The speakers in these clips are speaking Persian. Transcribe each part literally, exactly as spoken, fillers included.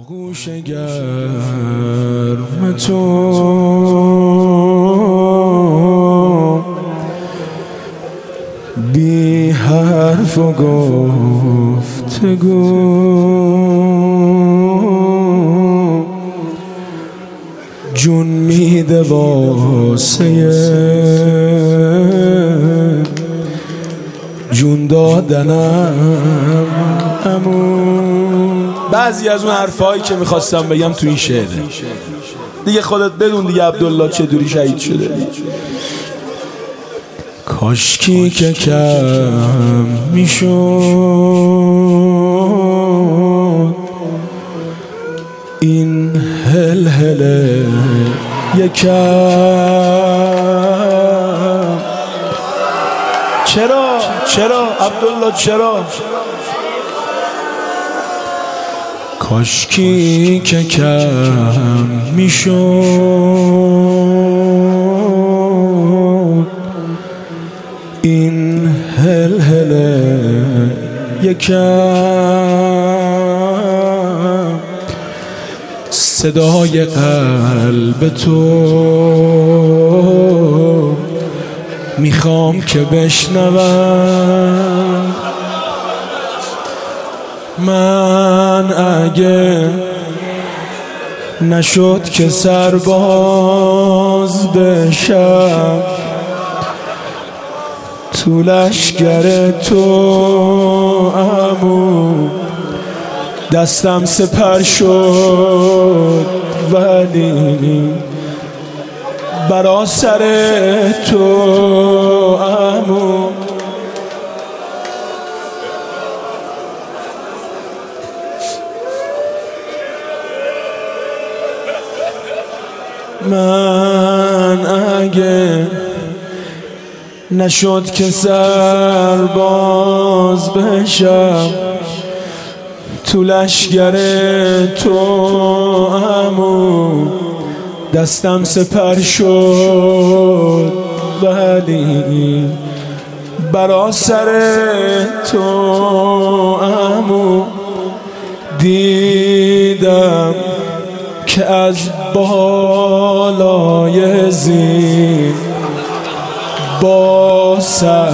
آغوش گرم تو بی حرف و گفتگو جون میده واسه جون دادنم امون. بعضی از اون حرفایی که میخواستم بگم تو این شعره دیگه خودت بدون دیگه عبدالله چطوری شهید شده. کاشکی که کم میشد این هل هله یکم. چرا چرا عبدالله چرا؟ کاشکی که کم میشد این هل هله یکم. صدای قلب تو میخوام که بشنوم. من اگه نشد که سرباز بشم تو لشگر تو عمو دستم سپر شد ولی برا سر تو عمو. من اگه نشد که سرباز بشم تو لشگر تو عمو دستم سپر شد ولی برا سر تو عمو. دیدم که از بالای زین با سر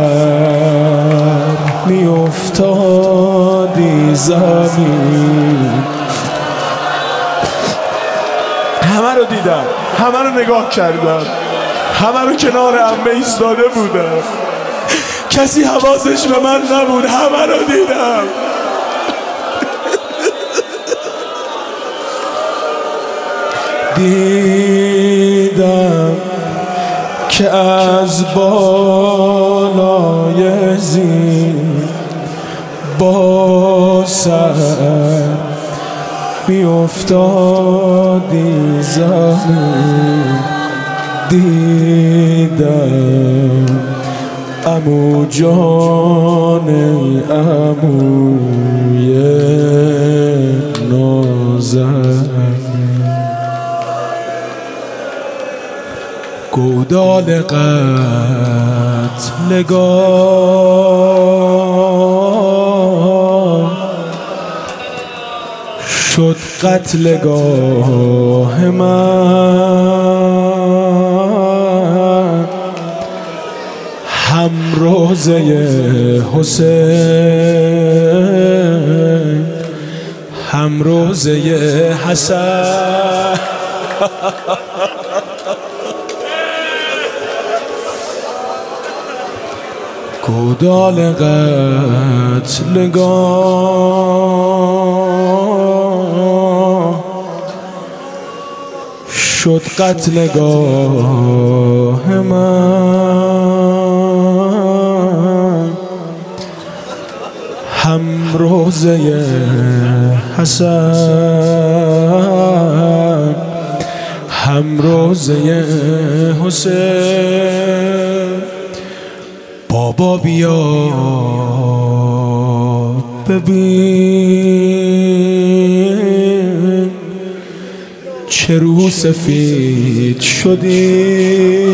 می افتادی زمین. همه رو دیدم، همه رو نگاه کردم، همه رو کنار عمه ایستاده بودم، کسی حواسش به من نبود، همه رو دیدم. دیدم که از بالای زین با سر می افتادی زمین. دیدم عمو جان عموی نازنین. گودال قتلگاه شد قتلگاه من. هم روزه حسین هم روزه حسن. گودال قتلگاه شد قتلگاه من. هم روزه حسن هم روزه حسین. بابا بیا ببین چه رو سفید شدی.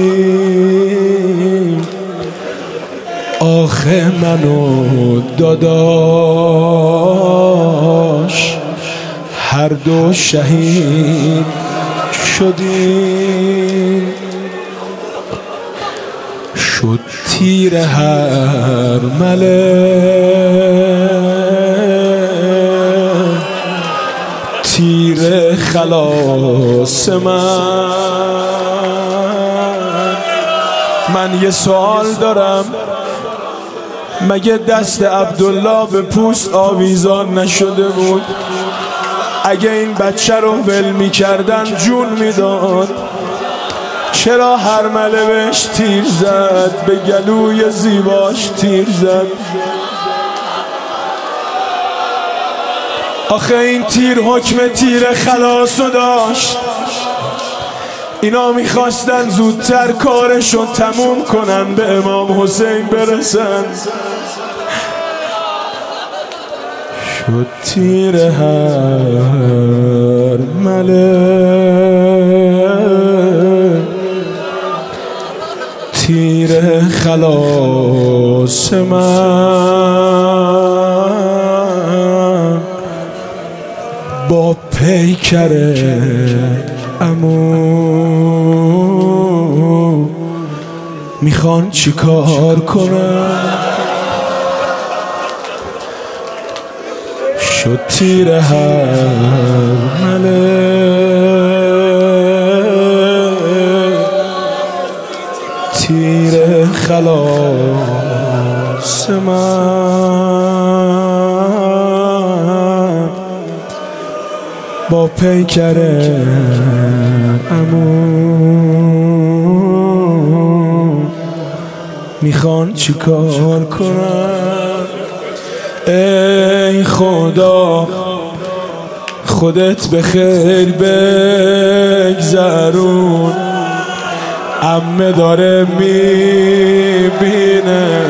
آخه منو داداش هر دو شهید شدیم، شد تیر هر مله تیر خلاص من. من یه سوال دارم، مگه دست عبدالله به پوست آویزان نشده بود؟ اگه این بچه رو ول می کردن جون می داد، چرا هر مله بهش تیر زد؟ به گلوی زیباش تیر زد. آخه این تیر حکم تیر خلاصو داشت. اینا میخواستن زودتر کارشو تموم کنن، به امام حسین برسن. شد تیر هر مله تیر خلاص من. با پیکر عمو میخوان چی کار کنن؟ شد تیر هر مله تیر خلاص من. با پیکر عمو میخوان چی کار کنن؟ ای خدا خودت به خیر بگذرون، عمه داره میبینه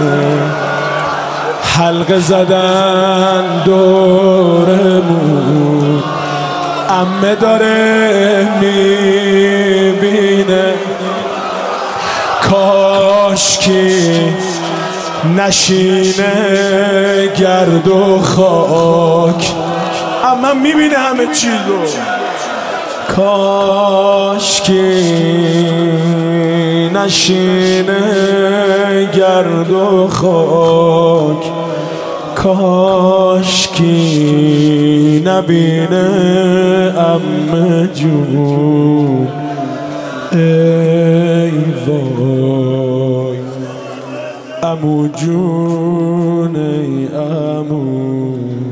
حلقه زدن دورمون. عمه داره میبینه کاشکی نشینه گرد و خاک. اما میبینه همه چیزو. کاشکی نشینه گرد و خاک، کاشکی نبینه عمه جون. ای وای عمو جون، ای عمو.